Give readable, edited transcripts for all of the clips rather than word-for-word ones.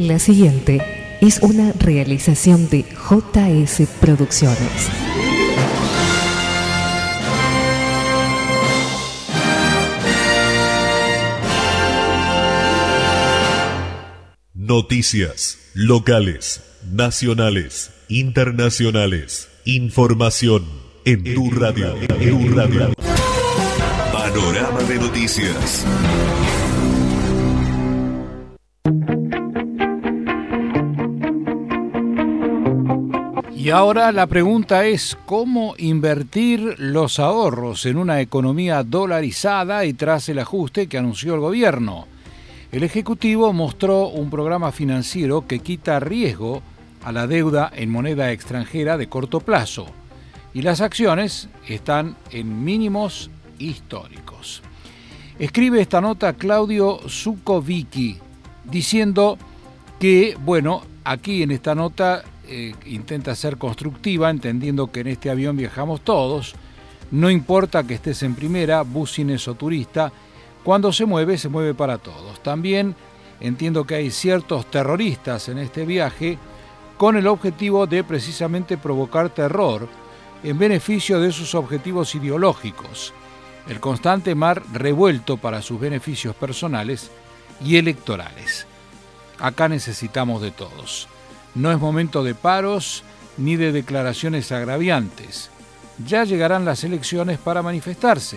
La siguiente es una realización de JS Producciones. Noticias locales, nacionales, internacionales. Información en tu radio. Panorama de noticias. Y ahora la pregunta es ¿cómo invertir los ahorros en una economía dolarizada y tras el ajuste que anunció el gobierno? El Ejecutivo mostró un programa financiero que quita riesgo a la deuda en moneda extranjera de corto plazo y las acciones están en mínimos históricos. Escribe esta nota Claudio Zukovicki diciendo que, aquí en esta nota intenta ser constructiva, entendiendo que en este avión viajamos todos, no importa que estés en primera, business o turista, cuando se mueve para todos. También entiendo que hay ciertos terroristas en este viaje con el objetivo de precisamente provocar terror en beneficio de sus objetivos ideológicos, el constante mar revuelto para sus beneficios personales y electorales. Acá necesitamos de todos. No es momento de paros ni de declaraciones agraviantes. Ya llegarán las elecciones para manifestarse.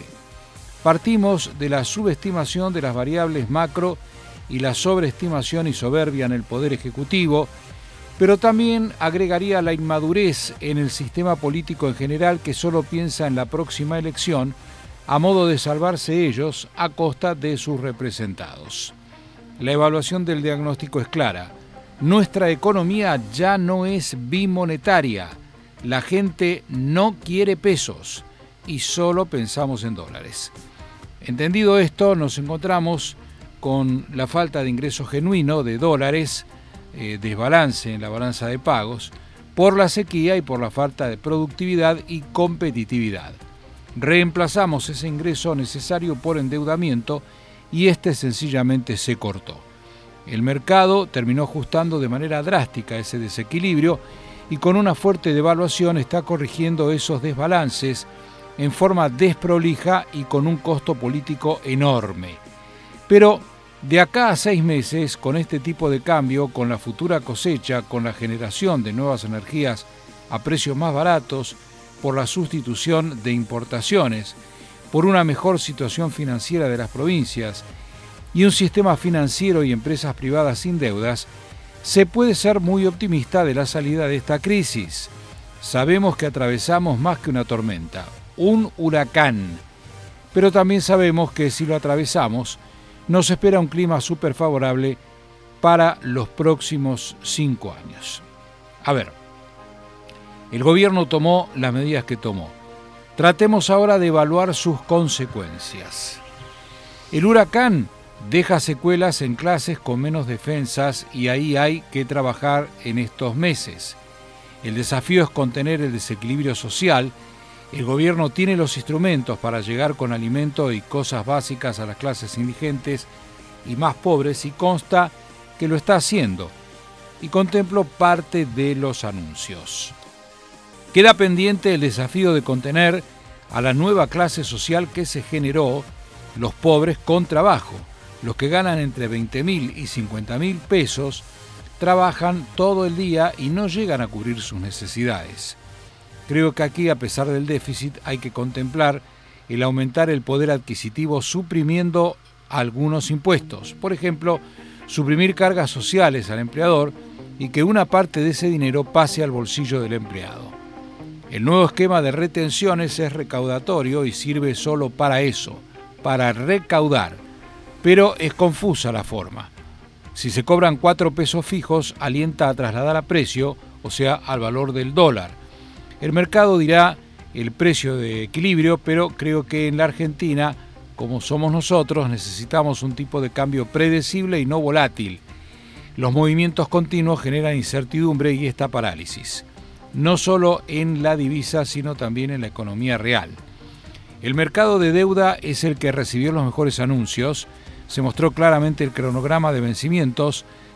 Partimos de la subestimación de las variables macro y la sobreestimación y soberbia en el Poder Ejecutivo, pero también agregaría la inmadurez en el sistema político en general que solo piensa en la próxima elección a modo de salvarse ellos a costa de sus representados. La evaluación del diagnóstico es clara. Nuestra economía ya no es bimonetaria. La gente no quiere pesos y solo pensamos en dólares. Entendido esto, nos encontramos con la falta de ingreso genuino de dólares, desbalance en la balanza de pagos, por la sequía y por la falta de productividad y competitividad. Reemplazamos ese ingreso necesario por endeudamiento y este sencillamente se cortó. El mercado terminó ajustando de manera drástica ese desequilibrio y con una fuerte devaluación está corrigiendo esos desbalances en forma desprolija y con un costo político enorme. Pero de acá a 6 meses, con este tipo de cambio, con la futura cosecha, con la generación de nuevas energías a precios más baratos, por la sustitución de importaciones, por una mejor situación financiera de las provincias y un sistema financiero y empresas privadas sin deudas, se puede ser muy optimista de la salida de esta crisis. Sabemos que atravesamos más que una tormenta, un huracán, pero también sabemos que si lo atravesamos, nos espera un clima súper favorable para los próximos 5 años. A ver, el gobierno tomó las medidas que tomó. Tratemos ahora de evaluar sus consecuencias. El huracán deja secuelas en clases con menos defensas y ahí hay que trabajar en estos meses. El desafío es contener el desequilibrio social. El gobierno tiene los instrumentos para llegar con alimento y cosas básicas a las clases indigentes y más pobres y consta que lo está haciendo. Y contemplo parte de los anuncios. Queda pendiente el desafío de contener a la nueva clase social que se generó, los pobres con trabajo. Los que ganan entre 20.000 y 50.000 pesos trabajan todo el día y no llegan a cubrir sus necesidades. Creo que aquí, a pesar del déficit, hay que contemplar el aumentar el poder adquisitivo suprimiendo algunos impuestos. Por ejemplo, suprimir cargas sociales al empleador y que una parte de ese dinero pase al bolsillo del empleado. El nuevo esquema de retenciones es recaudatorio y sirve solo para eso, para recaudar. Pero es confusa la forma. Si se cobran 4 pesos fijos, alienta a trasladar a precio, o sea, al valor del dólar. El mercado dirá el precio de equilibrio, pero creo que en la Argentina, como somos nosotros, necesitamos un tipo de cambio predecible y no volátil. Los movimientos continuos generan incertidumbre y esta parálisis, no solo en la divisa, sino también en la economía real. El mercado de deuda es el que recibió los mejores anuncios. Se mostró claramente el cronograma de vencimientos,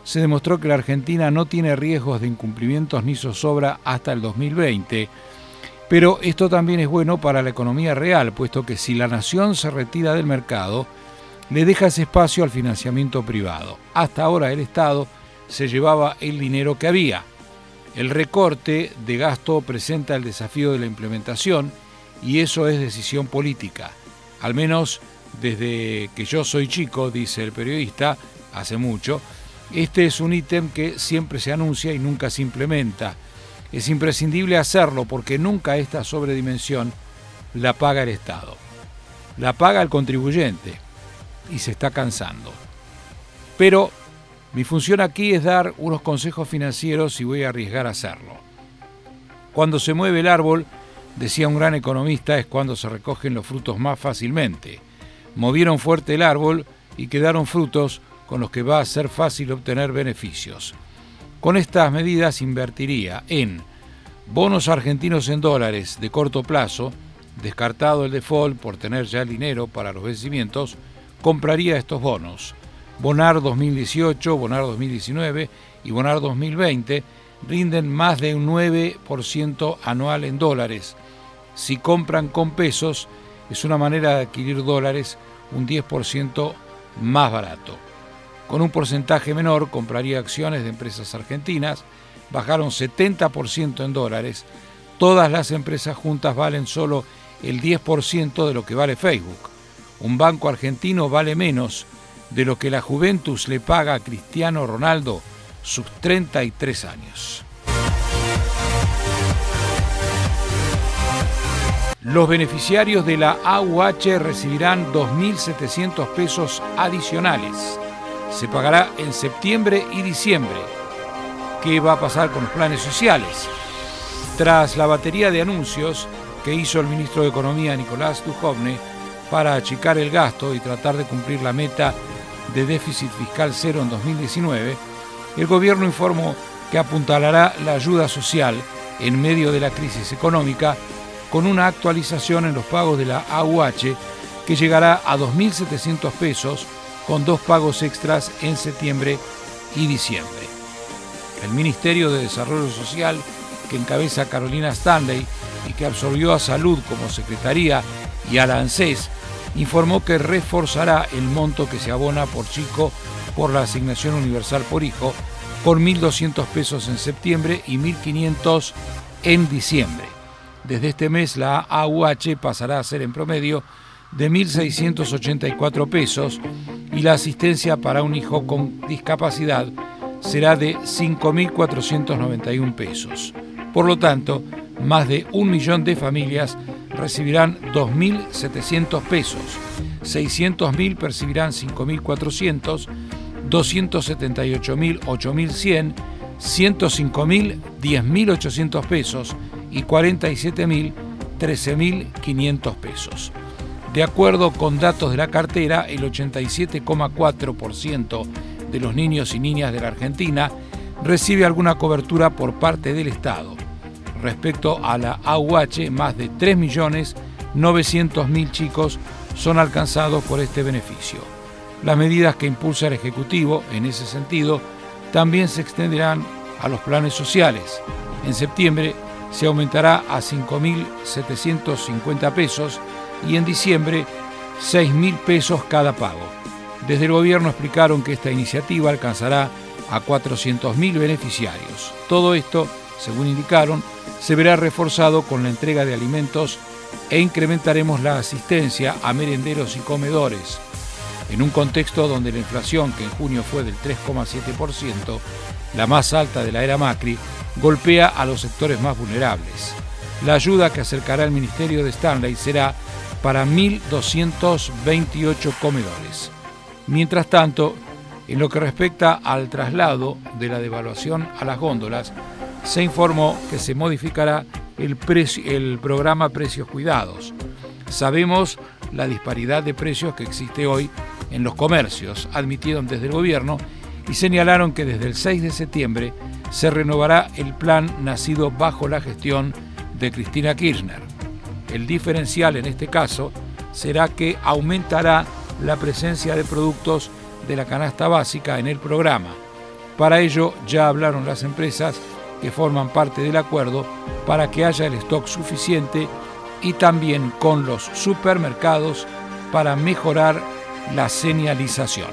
se demostró que la Argentina no tiene riesgos de incumplimientos ni zozobra hasta el 2020, pero esto también es bueno para la economía real, puesto que si la nación se retira del mercado, le deja ese espacio al financiamiento privado. Hasta ahora el Estado se llevaba el dinero que había. El recorte de gasto presenta el desafío de la implementación y eso es decisión política. Al menos desde que yo soy chico, dice el periodista, hace mucho, este es un ítem que siempre se anuncia y nunca se implementa. Es imprescindible hacerlo porque nunca esta sobredimensión la paga el Estado. La paga el contribuyente y se está cansando. Pero mi función aquí es dar unos consejos financieros y voy a arriesgar a hacerlo. Cuando se mueve el árbol, decía un gran economista, es cuando se recogen los frutos más fácilmente. Movieron fuerte el árbol y quedaron frutos con los que va a ser fácil obtener beneficios. Con estas medidas invertiría en bonos argentinos en dólares de corto plazo, descartado el default por tener ya el dinero para los vencimientos, compraría estos bonos. Bonar 2018, Bonar 2019 y Bonar 2020 rinden más de un 9% anual en dólares. Si compran con pesos, es una manera de adquirir dólares un 10% más barato. Con un porcentaje menor compraría acciones de empresas argentinas, bajaron 70% en dólares. Todas las empresas juntas valen solo el 10% de lo que vale Facebook. Un banco argentino vale menos de lo que la Juventus le paga a Cristiano Ronaldo sus 33 años. Los beneficiarios de la AUH recibirán 2.700 pesos adicionales. Se pagará en septiembre y diciembre. ¿Qué va a pasar con los planes sociales? Tras la batería de anuncios que hizo el ministro de Economía Nicolás Dujovne para achicar el gasto y tratar de cumplir la meta de déficit fiscal cero en 2019, el gobierno informó que apuntalará la ayuda social en medio de la crisis económica con una actualización en los pagos de la AUH que llegará a 2.700 pesos con 2 pagos extras en septiembre y diciembre. El Ministerio de Desarrollo Social, que encabeza Carolina Stanley y que absorbió a Salud como secretaría y a la ANSES, informó que reforzará el monto que se abona por chico por la asignación universal por hijo con 1.200 pesos en septiembre y 1.500 en diciembre. Desde este mes la AUH pasará a ser en promedio de 1.684 pesos y la asistencia para un hijo con discapacidad será de 5.491 pesos. Por lo tanto, más de 1 millón de familias recibirán 2.700 pesos, 600.000 percibirán 5.400, 278.000 8.100, 105.000 10.800 pesos y 47.000 13.500 pesos. De acuerdo con datos de la cartera, el 87,4% de los niños y niñas de la Argentina recibe alguna cobertura por parte del Estado. Respecto a la AUH, más de 3.900.000 chicos son alcanzados por este beneficio. Las medidas que impulsa el Ejecutivo, en ese sentido, también se extenderán a los planes sociales. En septiembre se aumentará a 5.750 pesos y en diciembre 6.000 pesos cada pago. Desde el gobierno explicaron que esta iniciativa alcanzará a 400.000 beneficiarios. Todo esto, según indicaron, se verá reforzado con la entrega de alimentos e incrementaremos la asistencia a merenderos y comedores. En un contexto donde la inflación, que en junio fue del 3,7%, la más alta de la era Macri, golpea a los sectores más vulnerables. La ayuda que acercará el Ministerio de Stanley será para 1.228 comedores. Mientras tanto, en lo que respecta al traslado de la devaluación a las góndolas, se informó que se modificará el programa Precios Cuidados. Sabemos la disparidad de precios que existe hoy en los comercios, admitieron desde el gobierno y señalaron que desde el 6 de septiembre se renovará el plan nacido bajo la gestión de Cristina Kirchner. El diferencial en este caso será que aumentará la presencia de productos de la canasta básica en el programa. Para ello ya hablaron las empresas que forman parte del acuerdo para que haya el stock suficiente y también con los supermercados para mejorar la señalización.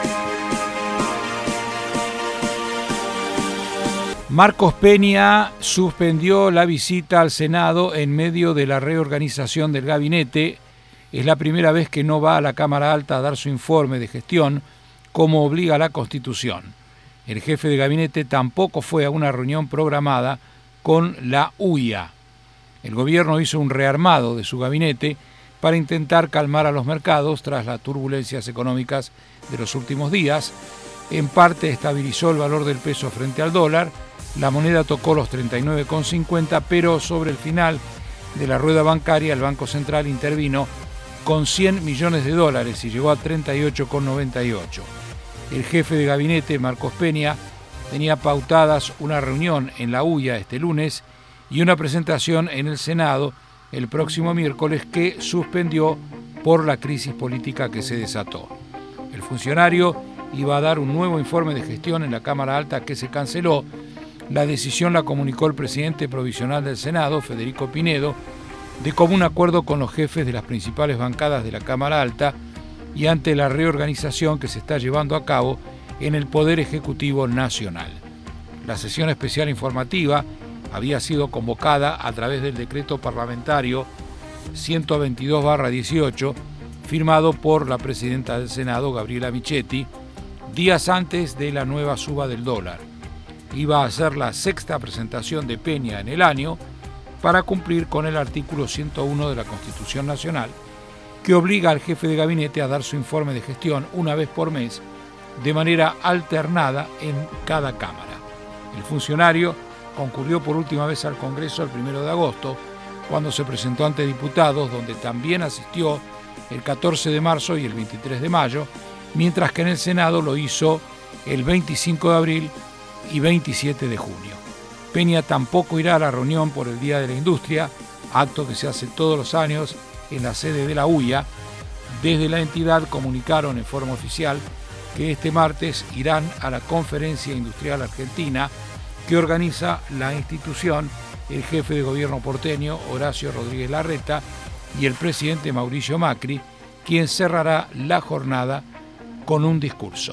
Marcos Peña suspendió la visita al Senado en medio de la reorganización del gabinete. Es la primera vez que no va a la Cámara Alta a dar su informe de gestión, como obliga la Constitución. El jefe de gabinete tampoco fue a una reunión programada con la UIA. El gobierno hizo un rearmado de su gabinete para intentar calmar a los mercados tras las turbulencias económicas de los últimos días. En parte estabilizó el valor del peso frente al dólar. La moneda tocó los 39,50, pero sobre el final de la rueda bancaria el Banco Central intervino con $100 millones y llegó a 38,98. El jefe de gabinete, Marcos Peña, tenía pautadas una reunión en la UIA este lunes y una presentación en el Senado el próximo miércoles que suspendió por la crisis política que se desató. El funcionario iba a dar un nuevo informe de gestión en la Cámara Alta que se canceló. La decisión la comunicó el presidente provisional del Senado, Federico Pinedo, de común acuerdo con los jefes de las principales bancadas de la Cámara Alta y ante la reorganización que se está llevando a cabo en el Poder Ejecutivo Nacional. La sesión especial informativa había sido convocada a través del decreto parlamentario 122/18, firmado por la presidenta del Senado, Gabriela Michetti, días antes de la nueva suba del dólar. Iba a ser la sexta presentación de Peña en el año para cumplir con el artículo 101 de la Constitución Nacional, que obliga al jefe de gabinete a dar su informe de gestión una vez por mes, de manera alternada en cada Cámara. El funcionario concurrió por última vez al Congreso el 1 de agosto, cuando se presentó ante diputados, donde también asistió el 14 de marzo y el 23 de mayo, mientras que en el Senado lo hizo el 25 de abril y 27 de junio. Peña tampoco irá a la reunión por el Día de la Industria, acto que se hace todos los años en la sede de la UIA. Desde la entidad comunicaron en forma oficial que este martes irán a la Conferencia Industrial Argentina que organiza la institución el jefe de gobierno porteño Horacio Rodríguez Larreta y el presidente Mauricio Macri, quien cerrará la jornada con un discurso.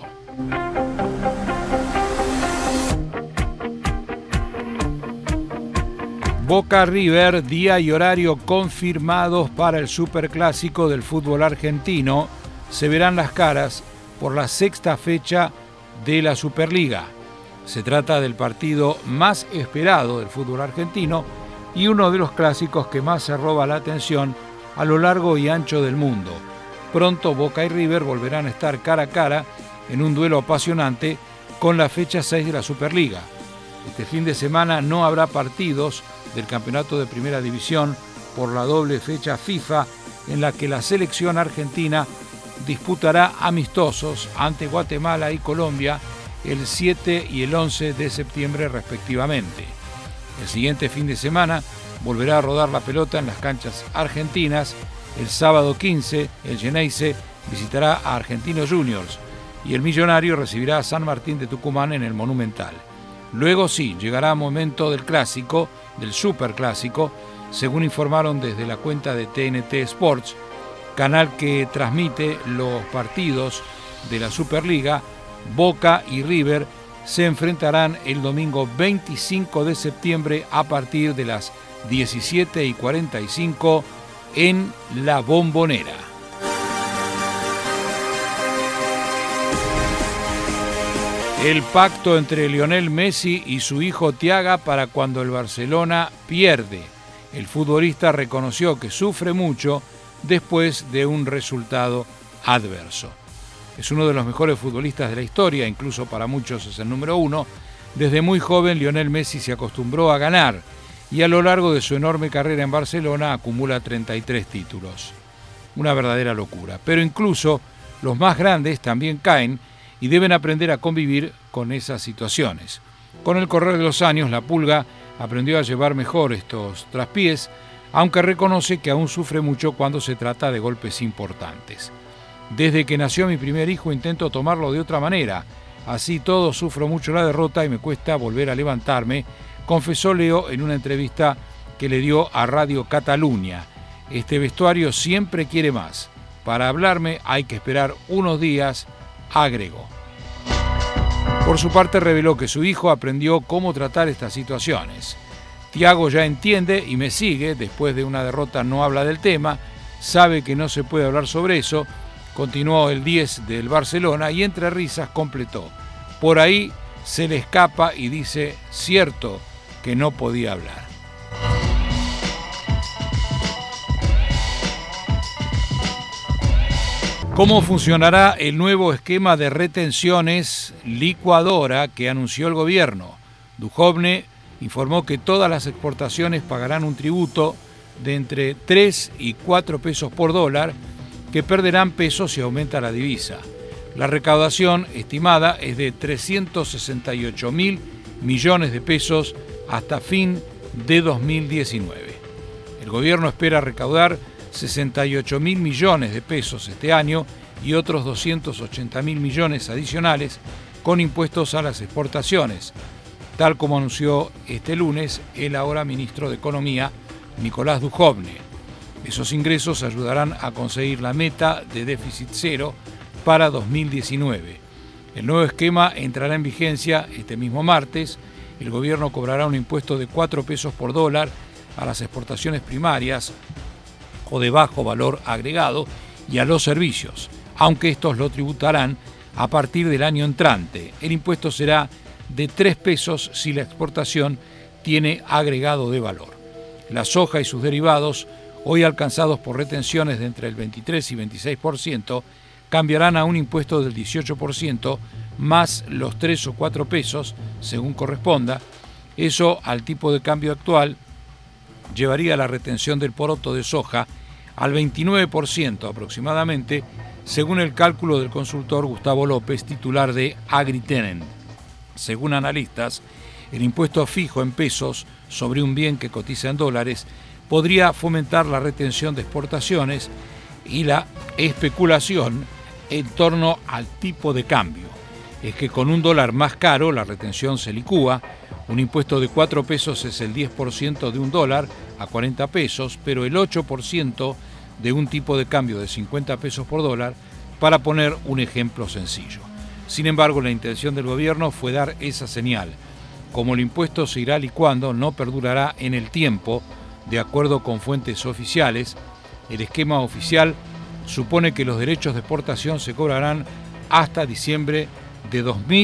Boca River, día y horario confirmados para el superclásico del fútbol argentino. Se verán las caras por la sexta fecha de la Superliga. Se trata del partido más esperado del fútbol argentino y uno de los clásicos que más se roba la atención a lo largo y ancho del mundo. Pronto Boca y River volverán a estar cara a cara en un duelo apasionante con la fecha 6 de la Superliga. Este fin de semana no habrá partidos del campeonato de Primera División por la doble fecha FIFA en la que la selección argentina disputará amistosos ante Guatemala y Colombia el 7 y el 11 de septiembre respectivamente. El siguiente fin de semana volverá a rodar la pelota en las canchas argentinas. El sábado 15 el Geneise visitará a Argentinos Juniors y el Millonario recibirá a San Martín de Tucumán en el Monumental. Luego sí, llegará momento del clásico, del superclásico, según informaron desde la cuenta de TNT Sports, canal que transmite los partidos de la Superliga. Boca y River se enfrentarán el domingo 25 de septiembre a partir de las 17:45 en La Bombonera. El pacto entre Lionel Messi y su hijo Thiago para cuando el Barcelona pierde. El futbolista reconoció que sufre mucho después de un resultado adverso. Es uno de los mejores futbolistas de la historia, incluso para muchos es el número uno. Desde muy joven Lionel Messi se acostumbró a ganar y a lo largo de su enorme carrera en Barcelona acumula 33 títulos. Una verdadera locura. Pero incluso los más grandes también caen y deben aprender a convivir con esas situaciones. Con el correr de los años, la Pulga aprendió a llevar mejor estos traspiés, aunque reconoce que aún sufre mucho cuando se trata de golpes importantes. Desde que nació mi primer hijo intento tomarlo de otra manera, Así todo, sufro mucho la derrota y me cuesta volver a levantarme, confesó Leo en una entrevista que le dio a Radio Cataluña. Este vestuario siempre quiere más. Para hablarme hay que esperar unos días, agregó. Por su parte, reveló que su hijo aprendió cómo tratar estas situaciones. Thiago ya entiende y me sigue, después de una derrota no habla del tema, sabe que no se puede hablar sobre eso, continuó el 10 del Barcelona y entre risas completó. Por ahí se le escapa y dice, cierto que no podía hablar. ¿Cómo funcionará el nuevo esquema de retenciones licuadora que anunció el gobierno? Duhovne informó que todas las exportaciones pagarán un tributo de entre 3 y 4 pesos por dólar, que perderán peso si aumenta la divisa. La recaudación estimada es de 368.000 millones de pesos hasta fin de 2019. El gobierno espera recaudar 68.000 millones de pesos este año y otros 280.000 millones adicionales con impuestos a las exportaciones, tal como anunció este lunes el ahora ministro de Economía, Nicolás Duhovne. Esos ingresos ayudarán a conseguir la meta de déficit cero para 2019. El nuevo esquema entrará en vigencia este mismo martes. El gobierno cobrará un impuesto de 4 pesos por dólar a las exportaciones primarias o de bajo valor agregado y a los servicios, aunque estos lo tributarán a partir del año entrante. El impuesto será de 3 pesos si la exportación tiene agregado de valor. La soja y sus derivados, hoy alcanzados por retenciones de entre el 23 y 26%, cambiarán a un impuesto del 18% más los 3 o 4 pesos, según corresponda. Eso, al tipo de cambio actual, llevaría la retención del poroto de soja al 29% aproximadamente, según el cálculo del consultor Gustavo López, titular de Agritenen. Según analistas, el impuesto fijo en pesos sobre un bien que cotiza en dólares podría fomentar la retención de exportaciones y la especulación en torno al tipo de cambio. Es que con un dólar más caro la retención se licúa. Un impuesto de 4 pesos es el 10% de un dólar a 40 pesos, pero el 8% de un tipo de cambio de 50 pesos por dólar, para poner un ejemplo sencillo. Sin embargo, la intención del gobierno fue dar esa señal. Como el impuesto se irá licuando, no perdurará en el tiempo, de acuerdo con fuentes oficiales. El esquema oficial supone que los derechos de exportación se cobrarán hasta diciembre de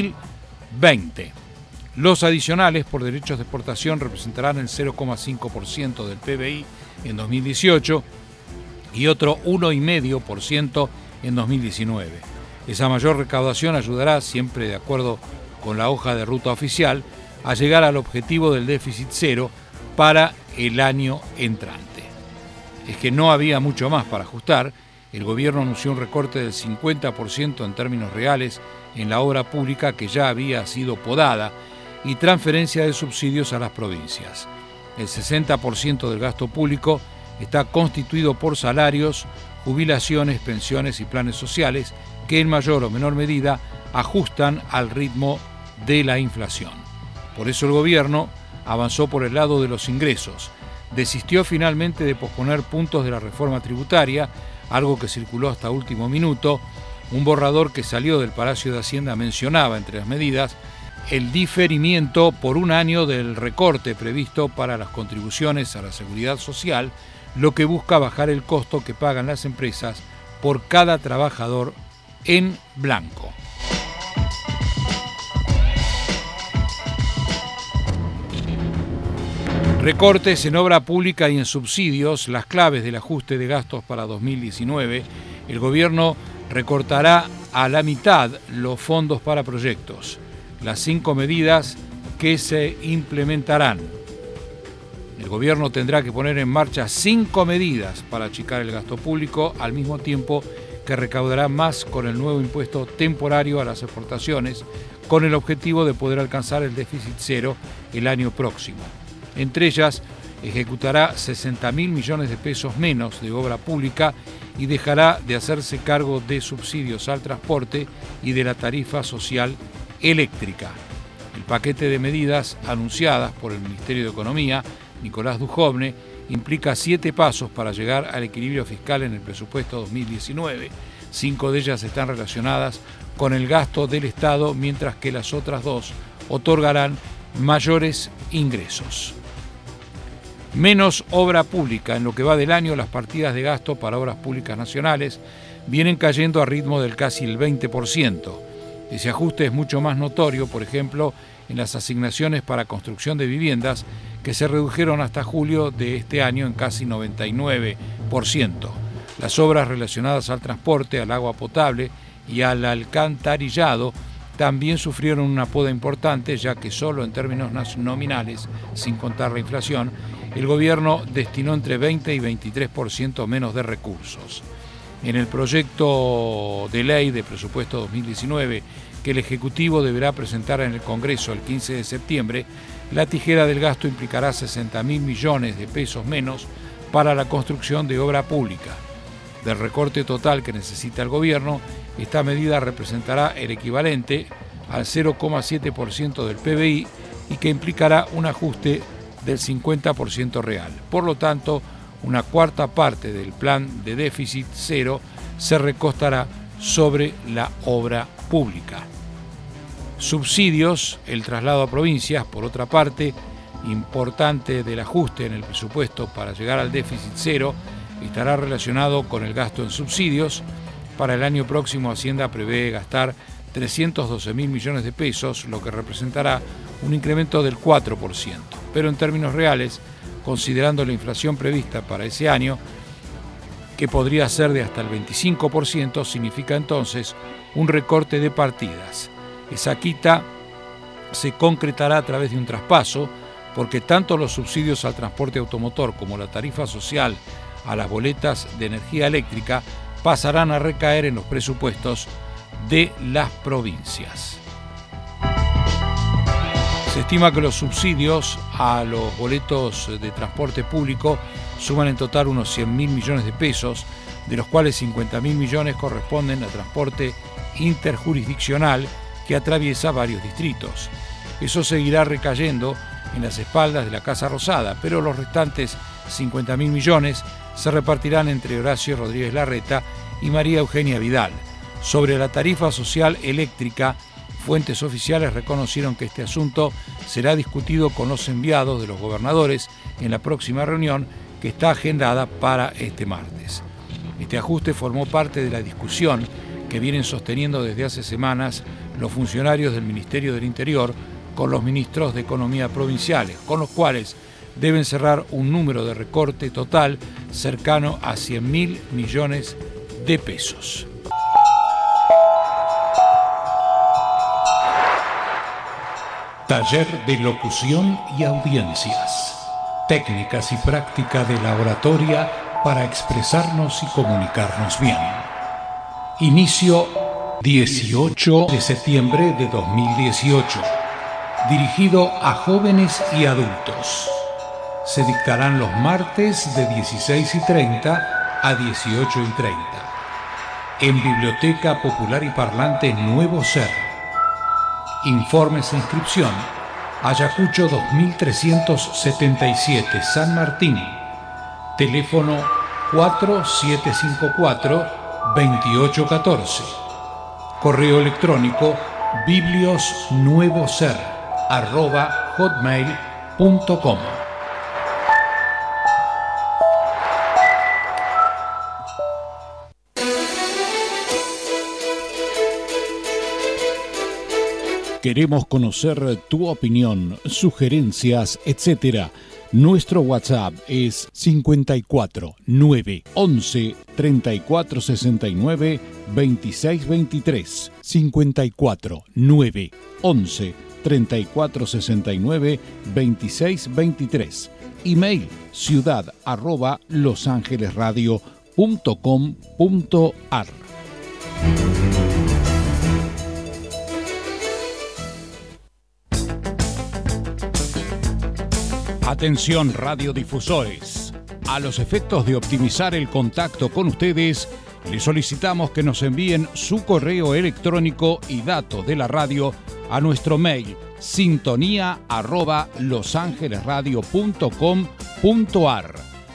2020. Los adicionales por derechos de exportación representarán el 0,5% del PBI en 2018 y otro 1,5% en 2019. Esa mayor recaudación ayudará, siempre de acuerdo con la hoja de ruta oficial, a llegar al objetivo del déficit cero para el año entrante. Es que no había mucho más para ajustar. El gobierno anunció un recorte del 50% en términos reales en la obra pública que ya había sido podada y transferencia de subsidios a las provincias. El 60% del gasto público está constituido por salarios, jubilaciones, pensiones y planes sociales que en mayor o menor medida ajustan al ritmo de la inflación. Por eso el gobierno avanzó por el lado de los ingresos. Desistió finalmente de posponer puntos de la reforma tributaria, algo que circuló hasta último minuto. Un borrador que salió del Palacio de Hacienda mencionaba entre las medidas el diferimiento por un año del recorte previsto para las contribuciones a la seguridad social, lo que busca bajar el costo que pagan las empresas por cada trabajador en blanco. Recortes en obra pública y en subsidios, las claves del ajuste de gastos para 2019. El gobierno recortará a la mitad los fondos para proyectos. Las 5 medidas que se implementarán. El gobierno tendrá que poner en marcha 5 medidas para achicar el gasto público, al mismo tiempo que recaudará más con el nuevo impuesto temporario a las exportaciones, con el objetivo de poder alcanzar el déficit cero el año próximo. Entre ellas, ejecutará 60.000 millones de pesos menos de obra pública y dejará de hacerse cargo de subsidios al transporte y de la tarifa social eléctrica. El paquete de medidas anunciadas por el Ministerio de Economía, Nicolás Dujovne, implica 7 pasos para llegar al equilibrio fiscal en el presupuesto 2019. 5 de ellas están relacionadas con el gasto del Estado, mientras que las otras 2 otorgarán mayores ingresos. Menos obra pública. En lo que va del año, las partidas de gasto para obras públicas nacionales vienen cayendo a ritmo del casi el 20%. Ese ajuste es mucho más notorio, por ejemplo, en las asignaciones para construcción de viviendas, que se redujeron hasta julio de este año en casi 99%. Las obras relacionadas al transporte, al agua potable y al alcantarillado también sufrieron una poda importante, ya que solo en términos nominales, sin contar la inflación, el gobierno destinó entre 20 y 23% menos de recursos. En el proyecto de ley de presupuesto 2019, que el Ejecutivo deberá presentar en el Congreso el 15 de septiembre, la tijera del gasto implicará 60.000 millones de pesos menos para la construcción de obra pública. Del recorte total que necesita el gobierno, esta medida representará el equivalente al 0,7% del PBI y que implicará un ajuste del 50% real. Por lo tanto, una cuarta parte del plan de déficit cero se recostará sobre la obra pública. Subsidios, el traslado a provincias, por otra parte, importante del ajuste en el presupuesto para llegar al déficit cero, estará relacionado con el gasto en subsidios. Para el año próximo, Hacienda prevé gastar 312.000 millones de pesos, lo que representará un incremento del 4%. Pero en términos reales, considerando la inflación prevista para ese año, que podría ser de hasta el 25%, significa entonces un recorte de partidas. Esa quita se concretará a través de un traspaso, porque tanto los subsidios al transporte automotor como la tarifa social a las boletas de energía eléctrica pasarán a recaer en los presupuestos de las provincias. Se estima que los subsidios a los boletos de transporte público suman en total unos 100.000 millones de pesos, de los cuales 50.000 millones corresponden a transporte interjurisdiccional que atraviesa varios distritos. Eso seguirá recayendo en las espaldas de la Casa Rosada, pero los restantes 50.000 millones se repartirán entre Horacio Rodríguez Larreta y María Eugenia Vidal. Sobre la tarifa social eléctrica, fuentes oficiales reconocieron que este asunto será discutido con los enviados de los gobernadores en la próxima reunión, que está agendada para este martes. Este ajuste formó parte de la discusión que vienen sosteniendo desde hace semanas los funcionarios del Ministerio del Interior con los ministros de Economía provinciales, con los cuales deben cerrar un número de recorte total cercano a 100.000 millones de pesos. Taller de locución y audiencias. Técnicas y práctica de la oratoria para expresarnos y comunicarnos bien. Inicio 18 de septiembre de 2018. Dirigido a jóvenes y adultos. Se dictarán los martes de 16:30 a 18:30. En Biblioteca Popular y Parlante Nuevo Ser. Informes e inscripción: Ayacucho 2377, San Martín. Teléfono 4754-2814. Correo electrónico bibliosnuevoser@hotmail.com. Queremos conocer tu opinión, sugerencias, etc. Nuestro WhatsApp es 54 9 11 34 69 26 23. 54 9 11 34 69 26 23. Email ciudad@losangelesradio.com.ar. Atención radiodifusores. A los efectos de optimizar el contacto con ustedes, les solicitamos que nos envíen su correo electrónico y datos de la radio a nuestro mail sintonía@losangelesradio.com.ar,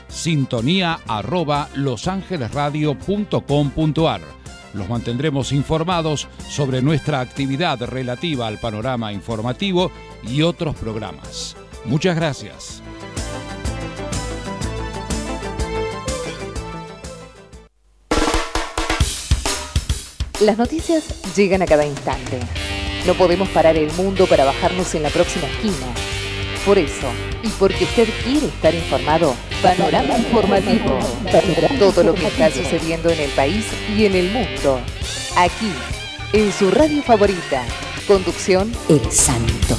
sintonía@losangelesradio.com.ar. Los mantendremos informados sobre nuestra actividad relativa al panorama informativo y otros programas. Muchas gracias. Las noticias llegan a cada instante. No podemos parar el mundo para bajarnos en la próxima esquina. Por eso, y porque usted quiere estar informado, Panorama Informativo. Todo lo que está sucediendo en el país y en el mundo. Aquí, en su radio favorita. Conducción, El Santo.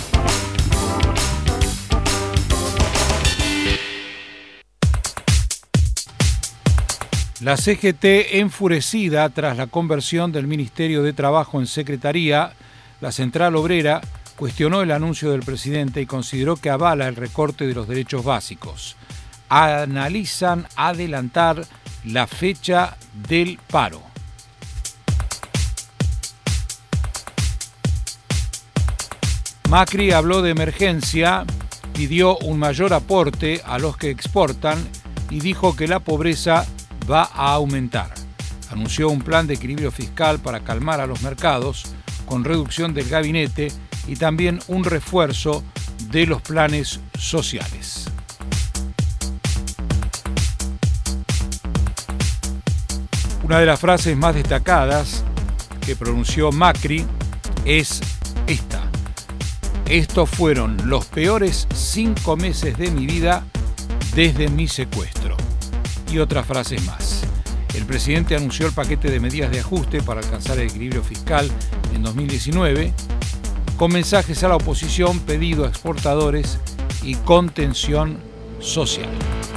La CGT enfurecida tras la conversión del Ministerio de Trabajo en Secretaría, la Central Obrera cuestionó el anuncio del presidente y consideró que avala el recorte de los derechos básicos. Analizan adelantar la fecha del paro. Macri habló de emergencia, pidió un mayor aporte a los que exportan y dijo que la pobreza va a aumentar. Anunció un plan de equilibrio fiscal para calmar a los mercados, con reducción del gabinete y también un refuerzo de los planes sociales. Una de las frases más destacadas que pronunció Macri es esta: estos fueron los peores 5 meses de mi vida desde mi secuestro. Y otras frases más. El presidente anunció el paquete de medidas de ajuste para alcanzar el equilibrio fiscal en 2019, con mensajes a la oposición, pedido a exportadores y contención social.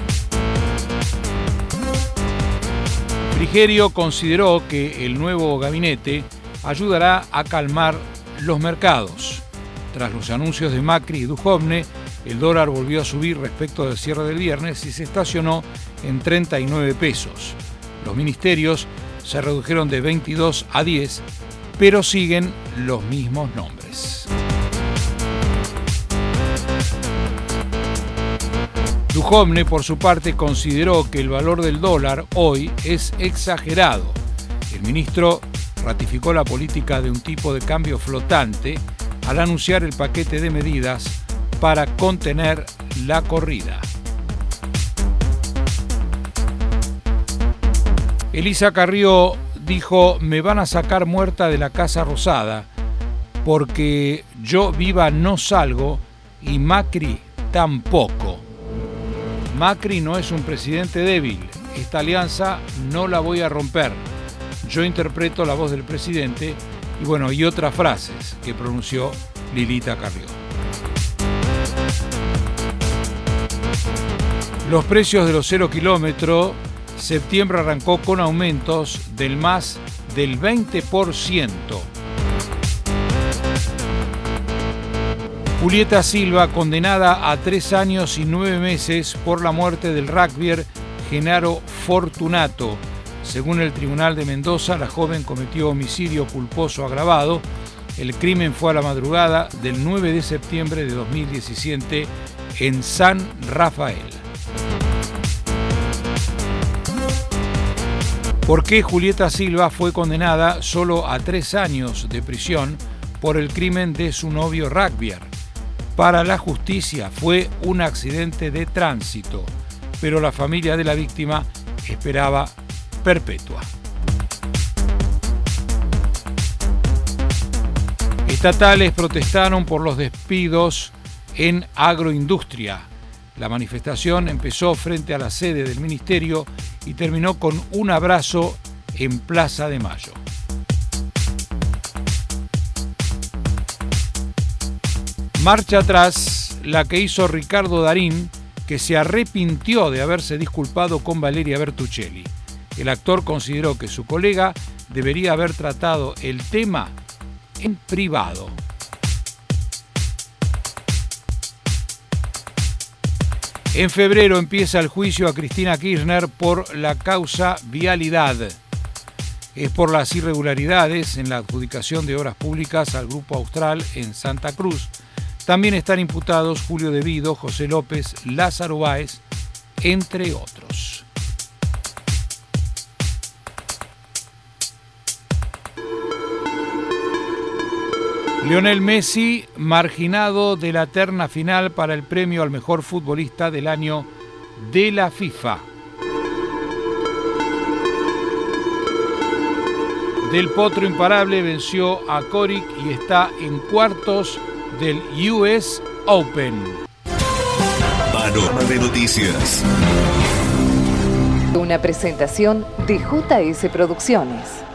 Frigerio consideró que el nuevo gabinete ayudará a calmar los mercados. Tras los anuncios de Macri y Duhovne, el dólar volvió a subir respecto del cierre del viernes y se estacionó en 39 pesos. Los ministerios se redujeron de 22 a 10, pero siguen los mismos nombres. Duhovne, por su parte, consideró que el valor del dólar hoy es exagerado. El ministro ratificó la política de un tipo de cambio flotante al anunciar el paquete de medidas para contener la corrida. Elisa Carrió dijo: me van a sacar muerta de la Casa Rosada porque yo viva no salgo y Macri tampoco. Macri no es un presidente débil. Esta alianza no la voy a romper. Yo interpreto la voz del presidente y otras frases que pronunció Lilita Carrió. Los precios de los 0 kilómetros, septiembre arrancó con aumentos del más del 20%. Julieta Silva, condenada a 3 años y 9 meses por la muerte del rugbyer Genaro Fortunato. Según el Tribunal de Mendoza, la joven cometió homicidio culposo agravado. El crimen fue a la madrugada del 9 de septiembre de 2017 en San Rafael. ¿Por qué Julieta Silva fue condenada solo a 3 años de prisión por el crimen de su novio rugbyer? Para la justicia fue un accidente de tránsito, pero la familia de la víctima esperaba perpetua. Estatales protestaron por los despidos en agroindustria. La manifestación empezó frente a la sede del ministerio y terminó con un abrazo en Plaza de Mayo. Marcha atrás la que hizo Ricardo Darín, que se arrepintió de haberse disculpado con Valeria Bertuccelli. El actor consideró que su colega debería haber tratado el tema en privado. En febrero empieza el juicio a Cristina Kirchner por la causa vialidad. es por las irregularidades en la adjudicación de obras públicas al Grupo Austral en Santa Cruz. También están imputados Julio De Vido, José López, Lázaro Báez, entre otros. Lionel Messi, marginado de la terna final para el premio al mejor futbolista del año de la FIFA. Del Potro imparable venció a Coric y está en cuartos del US Open. Panorama de noticias. Una presentación de JS Producciones.